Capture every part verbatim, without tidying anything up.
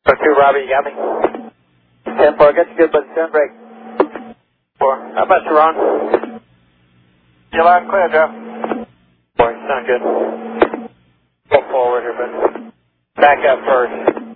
So two, Robbie, you got me? ten four, I got you good, buddy. Turn break. Four. How about you, Ron? You're loud and clear, Joe. Four, you sound good. Go forward here, but back up first.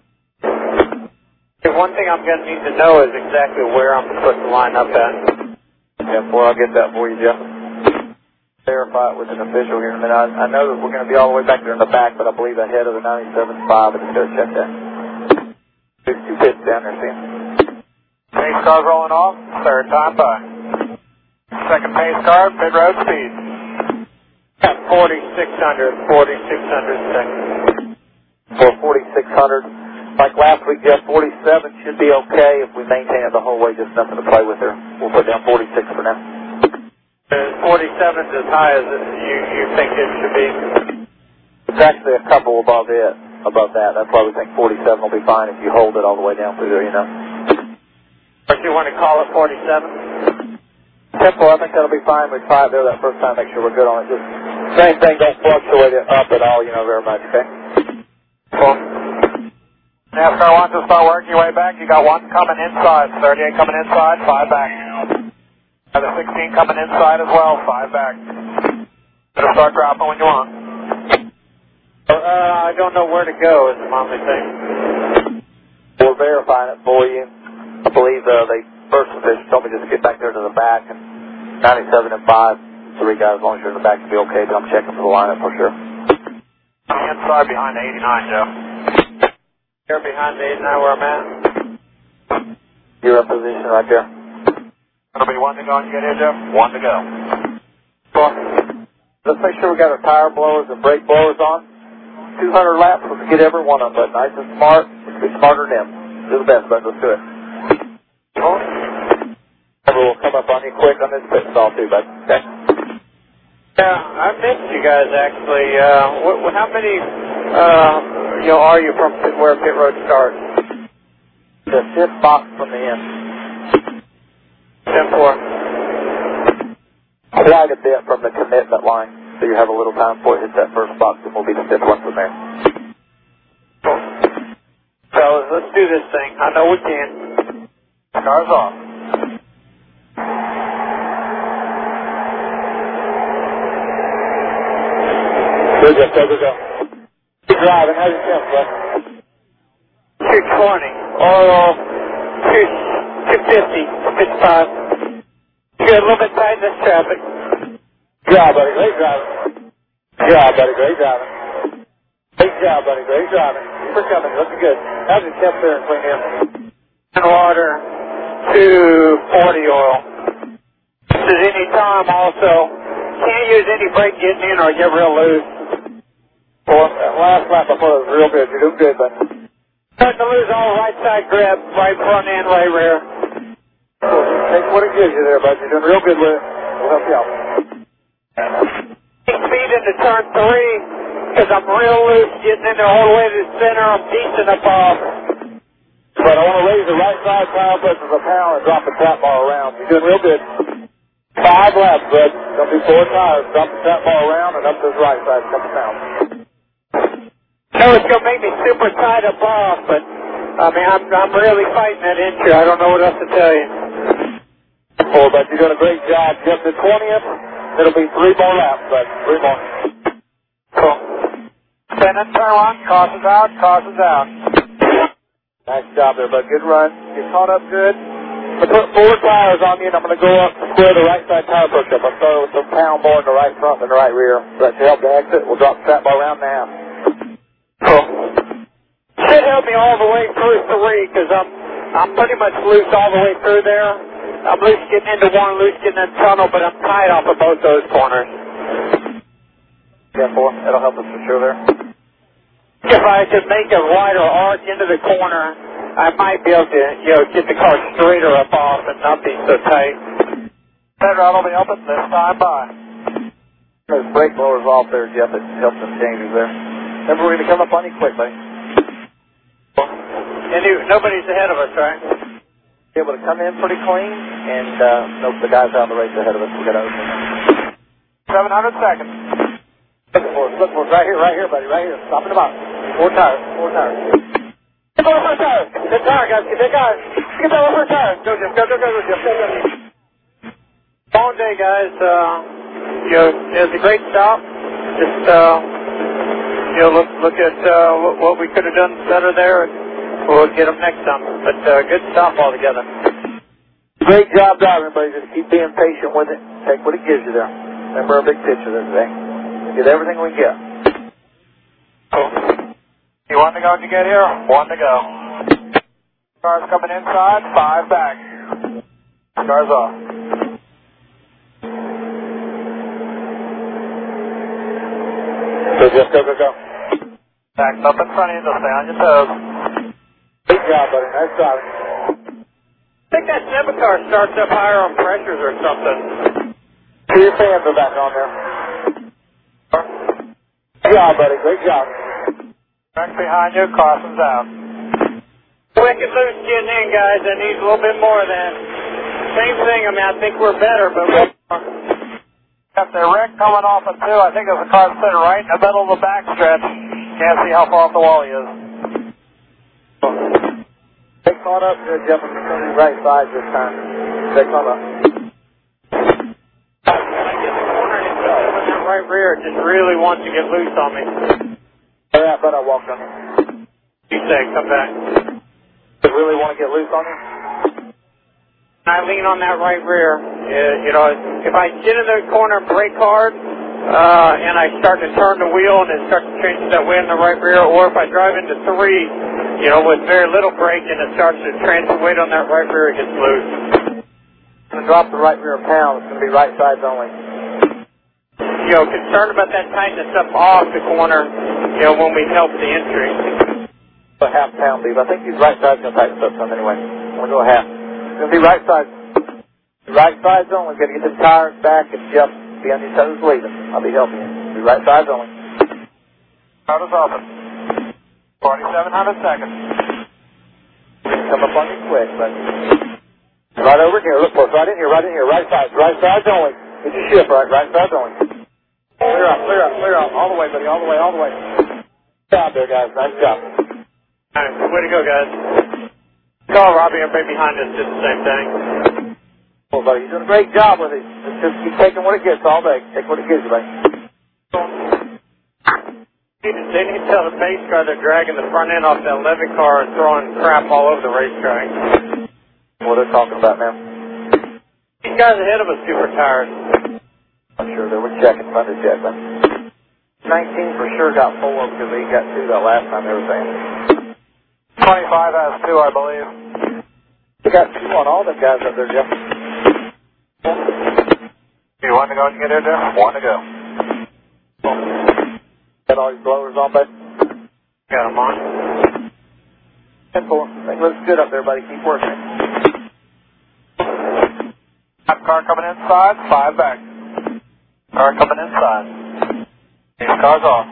Okay, one thing I'm going to need to know is exactly where I'm putting the line up at. ten four, I'll get that for you, Jeff. Verify it with an official here in a minute. I, I know that we're going to be all the way back there in the back, but I believe ahead of the ninety-seven five. I just got to check that. There's two pits down there, see? Pace car's rolling off. Third time by. Second pace car, pit road speed. At forty-six hundred, forty-six hundred seconds. For forty-six hundred. Like last week, Jeff, forty-seven should be okay if we maintain it the whole way, just nothing to play with there. We'll put down forty-six for now. Is forty-seven as high as it, you, you think it should be? It's actually a couple above it, above that. That's why we think forty-seven will be fine if you hold it all the way down through there, you know. Or do you want to call it forty-seven? Tempo, I think that'll be fine. We try it there that first time, make sure we're good on it. Just same thing, don't fluctuate it up at all, you know, very much, okay? Cool. NASCAR wants to start working your way back. You got one coming inside, thirty-eight coming inside, five back. Another sixteen coming inside as well, five back. Better start dropping when you want. Uh, I don't know where to go is the only thing. We're verifying it for you. I believe uh, they first official told me just get back there to the back, and ninety-seven and five, three guys, as long as you're in the back, you'll be okay, but I'm checking for the lineup for sure. Inside behind eighty-nine, Joe. You're behind the eighty-nine where I'm at. You're in position right there. It'll be one to go when you get here, Joe. One to go. Cool. Let's make sure we got our tire blowers and brake blowers on. two hundred laps, let's get every one of them, but nice and smart. Let's be smarter than them. Do the best, bud. Let's do it. Cool. We'll come up on you quick on this pit stall too, bud. Okay? Yeah, I missed you guys actually. Uh, what, what, how many, uh, you know, are you from pit, where pit road starts? The fifth box from the end. ten four. Quite a bit from the commitment line, so you have a little time for it. Hit that first box, and we'll be the fifth one from there. Cool. Fellas, let's do this thing. I know we can. Car's off. Good, Jeff. Go, go, go. Keep driving. How's your temp, bud? two twenty. Or two fifty. fifty-five. Good, a little bit tight in this traffic. Good job, buddy. Great driving. Good job, buddy. Great driving. Great job, buddy. Great driving. Keep her coming. Looking good. How's your temp there in clean air? And water, two forty oil. This is any time also. Can't use any brake getting in or get real loose. Well, that last lap before was real good. You're doing good, bud. Starting to lose all right side grip, right front and right rear. Well, take what it gives you there, bud. You're doing real good with it. We'll help you out. Speed into turn three, because I'm real loose getting in there all the way to the center. I'm decent up off. But I want to raise the right side tire pressure a pound and drop the trap bar around. You're doing real good. Five laps, bud. Don't do four tires. Drop the trap bar around and up to the right side, a couple pounds. I know it's going to make me super tight up off, but I mean, I'm, I'm really fighting that inch. I don't know what else to tell you. Four, but you're doing a great job. Just the twentieth, it'll be three more laps, bud. Three more. Cool. Send it, turn one, cautions out, cautions out. Nice job there, bud. Good run. Get caught up good. I'm going to put four tires on you, and I'm going to go up square the right side tire push up. I'll start with some pound bar in the right front and the right rear. So that should help the exit. We'll drop the trap bar around now. Cool. Should help me all the way through three, because I'm, I'm pretty much loose all the way through there. I'm loose getting into one, loose getting in the tunnel, but I'm tight off of both those corners. Yeah, four. That'll help us for sure there. If I could make a wider arc into the corner, I might be able to, you know, get the car straighter up off and not be so tight. Pit route will be open this time by. Those brake blowers off there, Jeff. It helps some changes there. Remember, we're going to come up on you quick, buddy. And you, nobody's ahead of us, right? Be able to come in pretty clean, and uh, nope, the guys out in the race ahead of us. We've got to open them. seven hundred seconds. Look for us, look for us. Right here, right here, buddy. Right here. Stop in the box. Four tires, four tires. Get that first tire. Get tire, guys. Get that guy. Get that first tire. Go, Jim. Go, go, go, go, Jim. Go, go. Long day, guys. Uh, you know, it was a great stop. Just, uh, you know, look, look at uh, what, what we could have done better there, and we'll get them next time. But uh, good stop altogether. Great job driving, everybody. Just keep being patient with it. Take what it gives you there. Remember our big picture there today. Get everything we get. Cool. You want to go when you get here? One to go. Cars coming inside, five back. Cars off. So just go, go, go. Back up in front of you, so stay on your toes. Good job, buddy. Nice driving. I think that Civicar starts up higher on pressures or something. See your fans are back on there. Good job, buddy. Great job. Back behind you, caution's out. Wicked loose getting in, guys. I need a little bit more of that. Same thing. I mean, I think we're better, but we're... Got the wreck coming off at two. I think there's a car sitting right in the middle of the back stretch. Can't see how far off the wall he is. Stay caught up there, Jeff. I'm going to be right side this time. Stay caught up. When I get the corner and it's over that right rear, it just really wants to get loose on me. All right, but I walked on you. You say, come back. Does it really want to get loose on you? I lean on that right rear. Uh, you know, if I get in the corner and brake hard, uh, and I start to turn the wheel and it starts to change that way in the right rear, or if I drive into three, you know, with very little brake and it starts to transfer weight on that right rear, it gets loose. I'm going to drop the right rear pound. It's going to be right sides only. You know, concerned about that tightness up off the corner, you know, when we help the entry. A half pound beef. I think these right sides going to tighten up some anyway. I'm going to go a half. It's going to be right sides. Right sides only. Got to get the tires back and Jeff be on your toes leaving. I'll be helping you. Be right sides only. Start is open. forty-seven hundred seconds. Come up on you quick, but right over here. Look for it. Right in here. Right in here. Right sides. Right sides only. Get your shift right. Right sides only. Clear up. Clear up. Clear up. All the way, buddy. All the way. All the way. Good job there, guys. Nice job. All right, way to go, guys. Call Robbie. Everybody behind us did the same thing. Well, buddy, you're doing a great job with it. Just keep taking what it gets all day. Take what it gives you, buddy. They need to tell the pace car they're dragging the front end off that Levy car and throwing crap all over the racetrack. What they're talking about now. These guys ahead of us super tired. I'm sure they were checking Thunder Jet, but nineteen for sure got four because they got two that last time they were saying. twenty-five has two, I believe. They got two on all the guys up there, Jeff. You want to go and get in there? One to go. Got all your blowers on, bud? Got them on. ten four. Think looks good up there, buddy. Keep working. Car coming inside, five back. Car coming inside. These cars off.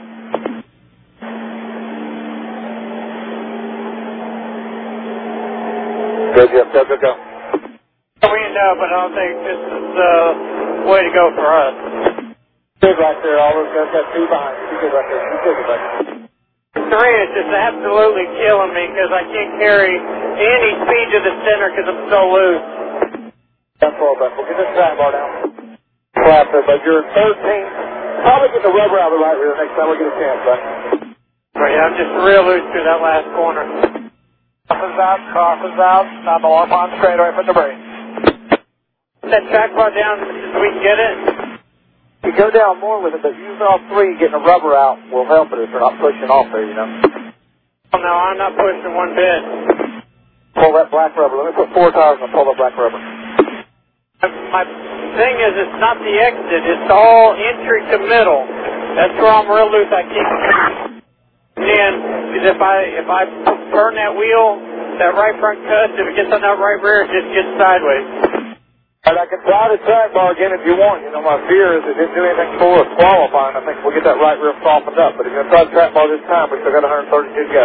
Go, Jeff. Go, go, go. We know, but I don't think this is the way to go for us. Good right there. All those guys got two behind. You good right there. You good, buddy. Three is just absolutely killing me because I can't carry any speed to the center because I'm so loose. ten four, bud. We'll get this track bar down. Clap there, bud. You're thirteen. Probably get the rubber out of the right rear next time we get a chance, bud. Right, yeah, I'm just real loose through that last corner. Crosses out, crosses out. Down the Long Pond straightaway for debris. That track bar down so we can get it. You go down more with it, but using all three, getting the rubber out will help it if you're not pushing off there, you know. Oh, no, I'm not pushing one bit. Pull that black rubber. Let me put four tires and pull that black rubber. My thing is, it's not the exit. It's all entry to middle. That's where I'm real loose. I keep and if I if I turn that wheel, that right front cut, if it gets on that right rear, it just gets sideways. And I can try the track bar again if you want. You know, my fear is it didn't do anything for us qualifying. I think we'll get that right rear softened up. But if you're going to try the track bar this time, we still got one hundred thirty-two to go.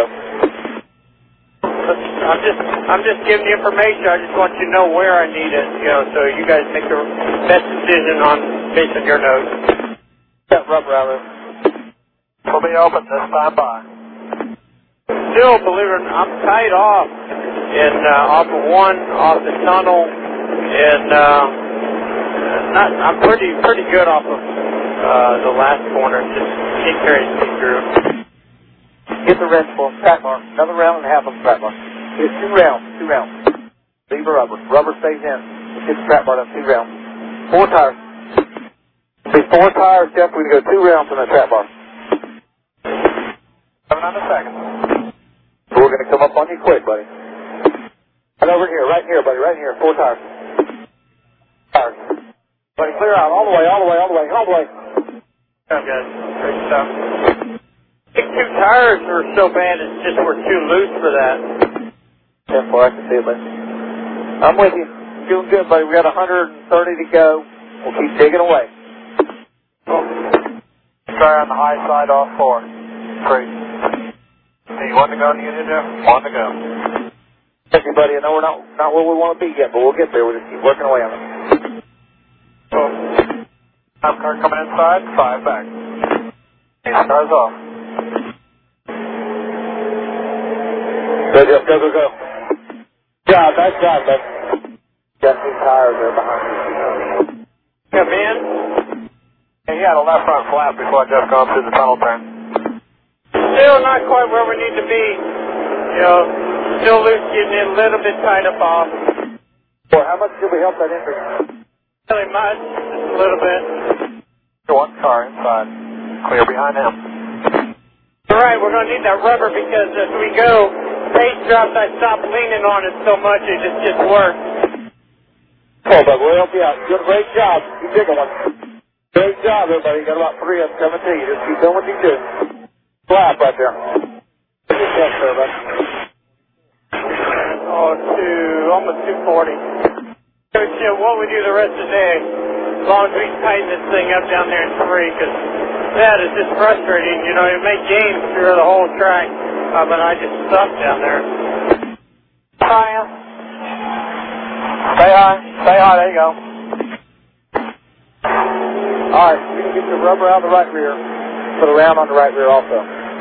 I'm just, I'm just giving you information. I just want you to know where I need it, you know, so you guys make the best decision on based on your notes. That rubber out there. We'll be open this time by. still, believe it or not, I'm tied off and uh, off of one, off the tunnel, and uh, not, I'm pretty pretty good off of uh, the last corner. Just keep carrying me through. Get the wrench for him. Track bar. Another round and a half on the track bar. It's two rounds. Two rounds. Leave the rubber. Rubber stays in. Let's get the track bar done. Two rounds. Four tires. Be four tires, Jeff. We can go two rounds on the track bar. Seven on the second. So we're going to come up on you quick, buddy. Right over here. Right here, buddy. Right here. Four tires. Tires. Buddy, clear out. All the way. All the way. All the way. All the way. Oh, guys. Great stuff. I think two tires were so bad, it's just we're too loose for that. ten four, I can see it, buddy. I'm with you. Doing good, buddy. We got one hundred thirty to go. We'll keep digging away. Try on the high side off four. Three. See, one to go in the unit there? One to go. Thank you, buddy. I know we're not, not where we want to be yet, but we'll get there. We'll just keep working away on it. Top car coming inside, five back. Eight cars off. Go, Jeff. Go, go, go. Job. Nice job, bud. Got two tires there behind you. Come in. Hey, he had a left front flap before I just gone through the tunnel turn. Still not quite where we need to be. You know, still loose, getting in a little bit tied up off. Well, how much did we help that engine? Really much, just a little bit. One car inside. Clear behind him. All right, we're going to need that rubber because as we go, pace drops, I stop leaning on it so much it just gets worse. Oh, but we'll help you out. You did a great job. You digging one. Great job, everybody. You got about three of them coming to you. Just keep doing what you do. Slap right there. What's your test there, bud? Oh, two, almost two forty. Coach, uh, what we do the rest of the day, as long as we tighten this thing up down there in three, because that is just frustrating. You know, you make games through the whole track, uh, but I just suck down there. Hi. Stay high. Stay high. There you go. All right, we can get the rubber out of the right rear. Put a round on the right rear also.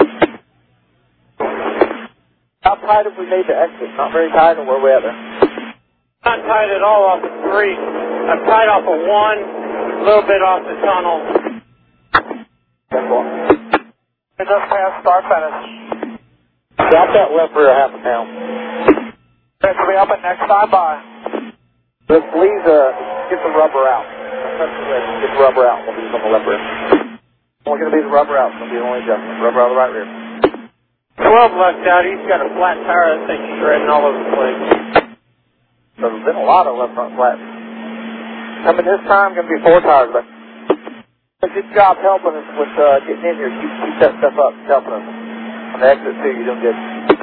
How tight have we made the exit? Not very tight, or where are we at there? Not tight at all off of three. I'm tight off of one, a little bit off the tunnel. ten four. We just passed start finish. Drop that left rear half a pound. This will be up at next time by. Let's please uh, get the rubber out. Get the rubber out. We'll be on the left rear. We're going to be the rubber out. It's going to be the only adjustment. Rubber out of the right rear. twelve left out. He's got a flat tire. That thing's shredding all over the place. So there's been a lot of left front flats. Coming this time, going to be four tires, but it's a good job helping us with uh, getting in here. Keep, keep that stuff up. It's helping us. On the exit, too, you're doing good.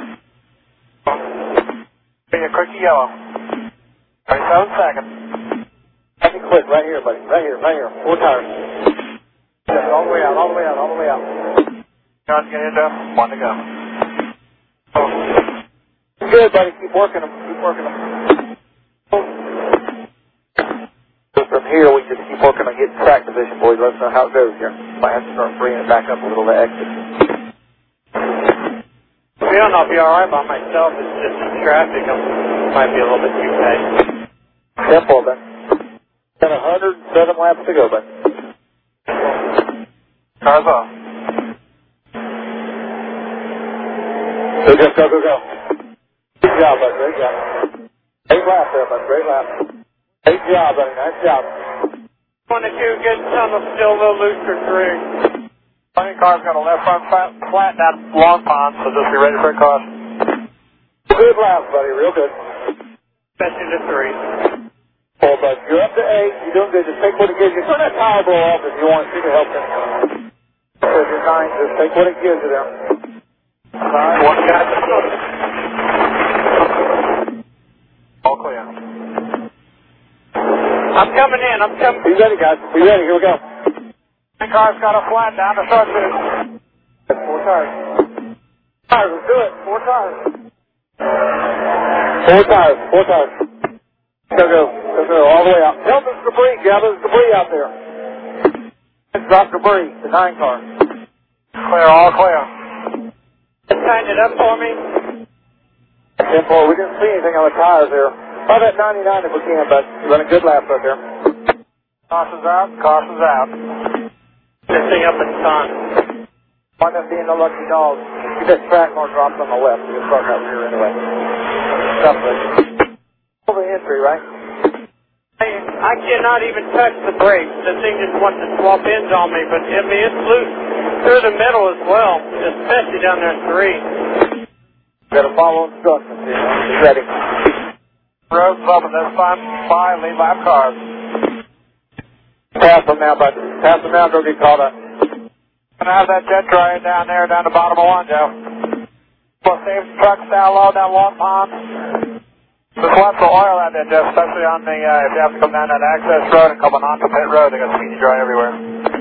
Be a quickie yellow. thirty-seven seconds. Let me quit right here, buddy. Right here, right here. Four tires. All the way out, all the way out, all the way out. John, get into one to go. Good, buddy. Keep working them. Keep working them. So from here, we just keep working on getting track position, boys. Let us know how it goes here. Might have to start bringing it back up a little to exit. I don't know if you're alright by myself. It's just in traffic. I might be a little bit too tight. Tempo, man. Got one hundred seven laps to go, bud. Cars off. Go, go, go, go, go. Good job, bud. Great job. Great lap there, bud. Great lap. Great job, buddy. Nice job. One to two, good tunnel, still a little loose for three. Funny car's got a left front flat, flat down long pond, so just be ready for a caution. Good lap, buddy. Real good. Especially to three. Oh, bud. You're up to eight. You're doing good. Just take what it gives you. Turn that tire blow off if you want to. To help them. So if you're nine, just take what it gives you there. All right. One guy. All clear. I'm coming in. I'm coming. Be ready, guys. Be ready. Here we go. The car's got a flat down to short finish. That's four tires. Tires. Let's do it. Four tires. Four tires. Four tires. Go, go. Go, go. All the way out. Help us debris. Gather there's debris out there. Let's drop debris. The nine car. Clear. All clear. The tighten it up for me? ten four, we didn't see anything on the tires there. Try that ninety-nine if we can, but running good laps right there. Caution's out, caution's out. This thing up in the sun. Wind up being the lucky dog. Get that track more drops on the left. We'll start out here anyway. Stop it. Over the entry, right? I, I cannot even touch the brakes. The thing just wants to swap ends on me, but I mean, it's loose through the middle as well, especially down there at three. Got to follow instructions here. Be ready. Road's open this time. Five lead lap cars. Pass them now, bud. Pass them now, don't get caught up. Gonna have that jet dryer down there, down the bottom of one, Joe. Well, save trucks down low, down Long Pond. Just want some oil out there, Jeff, especially on the, uh, if you have to come down that access road and coming onto pit road, they got speedy dry everywhere.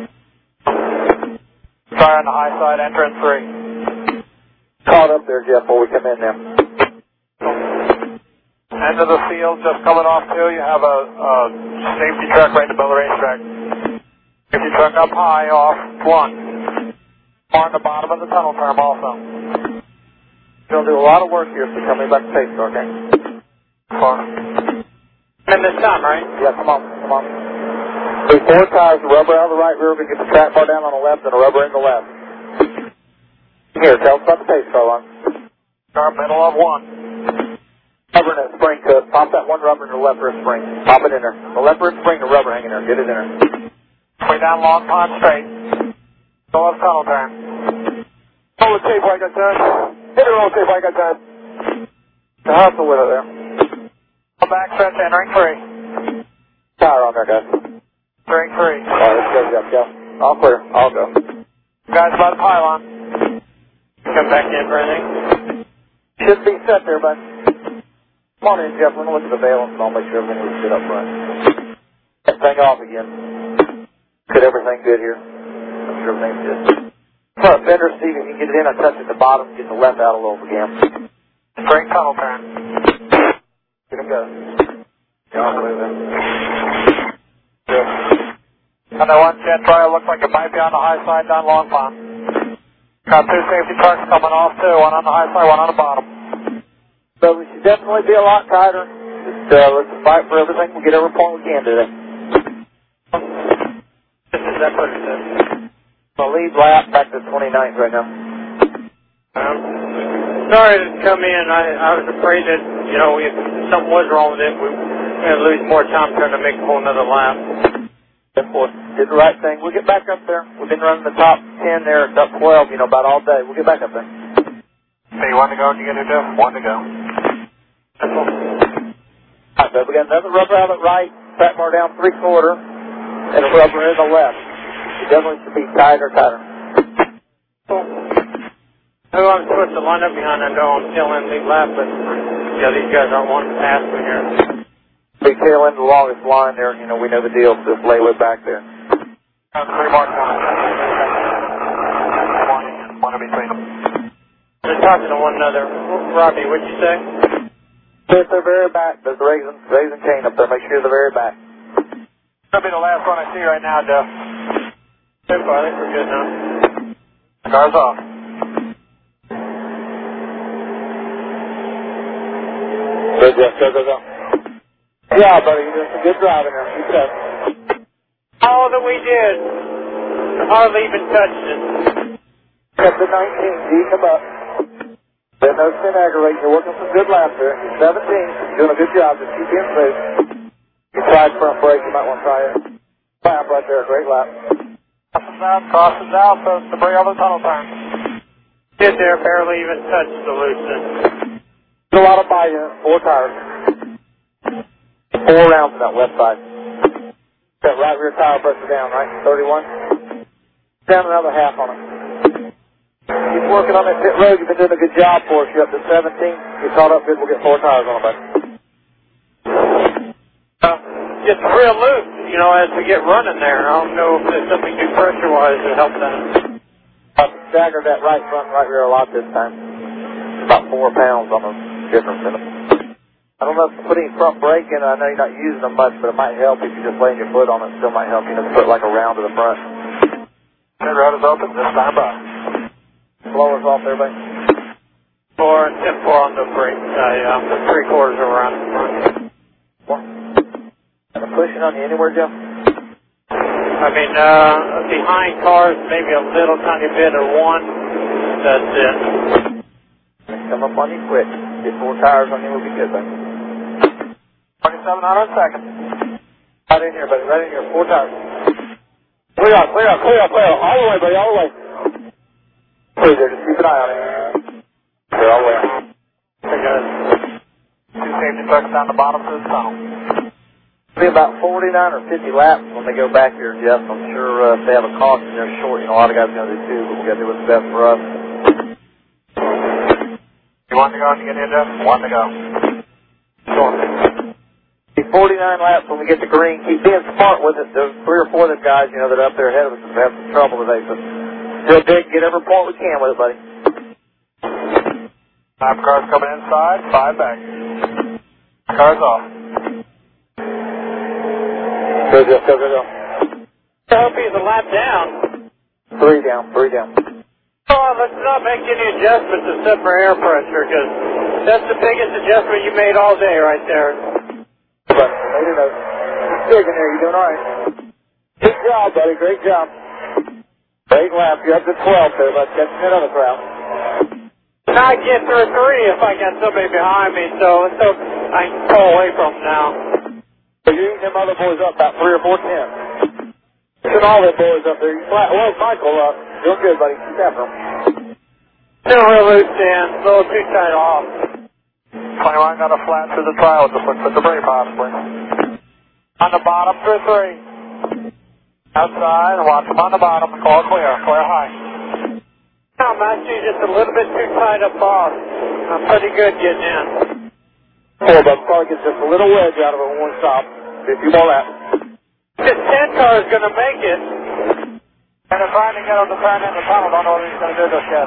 Try on the high side, entrance three. Caught up there, Jeff, before we come in now. End of the field, just coming off too, you have a, a safety truck right in the middle of the racetrack. Safety truck up high, off one. On the bottom of the tunnel term also. You're going to do a lot of work here, so tell me about the pace, okay? Four. And this time, right? Yeah, come on, come on. Three, four tires, the rubber out of the right rear, we get the track bar down on the left and the rubber in the left. Here, tell us about the pace, fella. Start middle of one. Rubber in that spring cut. Pop that one rubber in the left rear spring. Pop it in there. The left rear spring, the rubber hanging there. Get it in there. Way down Long Pond straight. Go left tunnel turn. Roll the tape like I said. Hit it, roll the tape like I said. The hustle with it there. Go back stretch, entering three. Tire on there, guys. Entering three. All right, let's go, Jeff. Go. All clear. I'll go. Guys by the pylon. Come back in for anything? Should be set there, bud. Come on in, Jeff. We're going to look at the valence and I'll make sure everything was good up front. That thing off again. Get everything good here. Make sure everything's good. Front fender, Steve, if you can get it in, I touch at the bottom, get the left out a little again. Straight tunnel turn. Get him go. Yeah, I'll move in. Good. And that one jet dryer looks like it might be on the high side down Long Pond. Got two safety trucks coming off too, one on the high side, one on the bottom. So we should definitely be a lot tighter. Just uh, let's fight for everything. We'll get every point we can today. This is that what it says. So lead lap back to twenty-ninth right now. Um, sorry to come in. I, I was afraid that, you know, if something was wrong with it, we were going to lose more time trying to make a whole nother lap. Did the right thing. We'll get back up there. We've been running the top ten there, top twelve, you know, about all day. We'll get back up there. Hey, one to go, you get it, Jeff? One to go. All right, but we got another rubber out at right, track bar down three quarter, and a rubber in the left. It definitely should be tighter, tighter. Who I'm supposed to line up behind, I know I'm still in lead lap, but yeah, these guys aren't wanting to pass me here. Big tail end the longest line there, you know, we know the deal, so just lay way back there. Uh, three more times. One in, one in between them. They're talking to one another. Robbie, what'd you say? At the very back, there's the raising, raising chain up there. Make sure you're the very back. That'll be the last one I see right now, Jeff. So far, I think we're good now. Car's off. Good, Jeff. Go, go, go. Yeah, buddy, you're doing some good driving there. Keep it up. All that we did. Hardly even touched it. Up to nineteen, G, come up. Then no sin aggravating. You're working some good laps there. You're seventeen. You're doing a good job. Just keep in safe. You tried front brake. You might want to try it. Lap right there. Great lap. Crosses out, crosses out, so it's debris over the tunnel turn. Did there, barely even touched the loose end. There's a lot of bite in it. Four tires. Four rounds on that left side. That right rear tire pressure down, right? thirty-one. Down another half on it. Keep working on that pit road. You've been doing a good job for us. You're up to seventeen. You're caught up good. We'll get four tires on it, buddy. Uh, it's real loose, you know, as we get running there. I don't know if there's something new pressure-wise to help that. I've staggered that right front and right rear a lot this time. About four pounds on the difference in them. I don't know if putting front brake in, I know you're not using them much, but it might help if you're just laying your foot on it. It still might help you to put like a round to the front. Pit road is open, just stand by. Blowers off there, buddy. Four and ten four on the brake. I, um, three quarters around. Four. Am I pushing on you anywhere, Joe? I mean, uh, behind cars, maybe a little tiny bit or one. That's it. Come up on you quick. Get four tires on you, we'll be good, buddy. twenty-seven hundred seconds. Right in here, buddy. Right in here. Four tires. Clear out, clear out, clear out, clear out. All the way, buddy, all the way. Please, there. Just keep an eye on it. Clear all the way out. Okay, guys. Two safety trucks down the bottom to the tunnel. It'll be about forty-nine or fifty laps when they go back here, Jeff. I'm sure uh, if they have a caution, they're short. You know, a lot of guys are going to do too, but we got to do what's best for us. You want to go and get in, Jeff? One to go. Sure. forty-nine laps when we get to green. Keep being smart with it. There's three or four of them guys, you know, that are up there ahead of us have had some trouble today. So still big, get every point we can with it, buddy. Five cars coming inside, five back. Cars off. Go, Jeff, go, go, go. I hope he's a lap down. Three down, three down. Oh, let's not make any adjustments except for air pressure, because that's the biggest adjustment you made all day right there. But later note. Big in there, you doing all right? Good job, buddy, great job. Great lap, you're up to twelve there, but catching that other crowd. I get through three if I got somebody behind me, so, so I can pull away from them now. So you eating them other boys up about three or four ten. Pushing all them boys up there. You flat, well, Michael up. Doing good, buddy. Keep after him. Still real loose, Dan. A little too tight off. twenty-one got a flat through the trial. Just look for debris possibly. On the bottom through three. Outside, watch them on the bottom. All clear. Clear high. I'm actually just a little bit too tight up off. I'm pretty good getting in. Four, but probably gets just a little wedge out of it when we stop. A few more laps. This ten car is going to make it. And they're trying to get him to turn in the tunnel. Don't know what he's going to do just yet.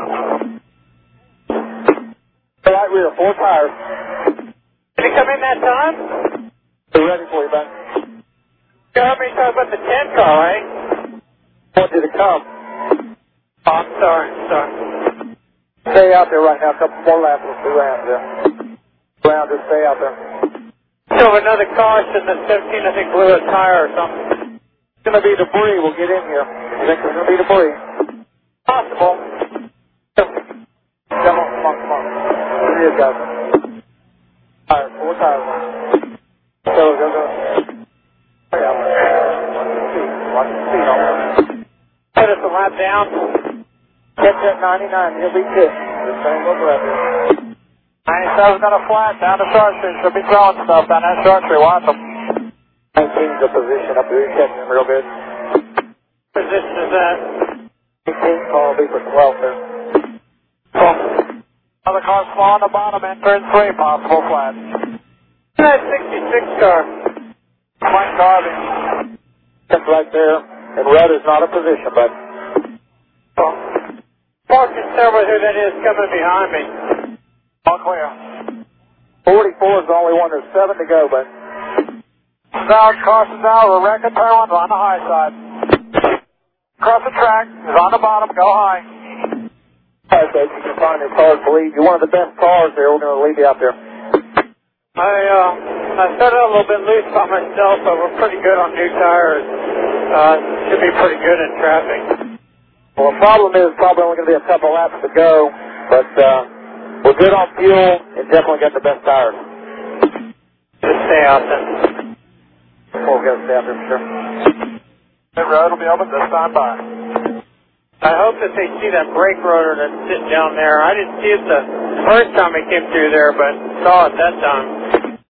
Right rear, four tires. Did he come in that time? We're ready for you, Ben. You heard me talk about the ten car, right? I want you to come. Oh, I'm sorry, sorry. Stay out there right now. A couple more laps. We'll see what happens there. Round, just stay out there. So another caution, the seventeen, I think, blew a tire or something. It's going to be debris. We'll get in here. You think there's going to be debris? Possible. Come on, come on, come on. Here it is, guys. Tires, four tires. Go, go, go. Stay out there. Watch the speed. Watch the speed on there. Put us a lap down. Catch that ninety-nine. He'll be good. Just hang over up here. ninety-seven got a flat down to Short Street. Should be throwing stuff down that Short Street. Watch them. nineteen's a position up there. You're catching him real good. Position is that? eighteen call will be for twelve there. Oh. Another car small on the bottom. Enter in three. Possible flat. That sixty-six car. Mike Garvey. That's right there. And red is not a position, but Oh. More concerned with who that is coming behind me. All clear. forty-four is the only one. There's seven to go, but Out, caution's out. We're wrecking turn one on the high side. Across the track. Is on the bottom. Go high. I said you can find your cars to lead. You're one of the best cars there. We're going to lead you out there. I, uh, I started out a little bit loose by myself, but we're pretty good on new tires. Uh, should be pretty good in traffic. Well, the problem is probably only going to be a couple laps to go, but uh, we're good on fuel and definitely got the best tires. Just stay out there. Well, we've got to stay out there for sure. The road will be open this time by. I hope that they see that brake rotor that's sitting down there. I didn't see it the first time it came through there, but saw it that time.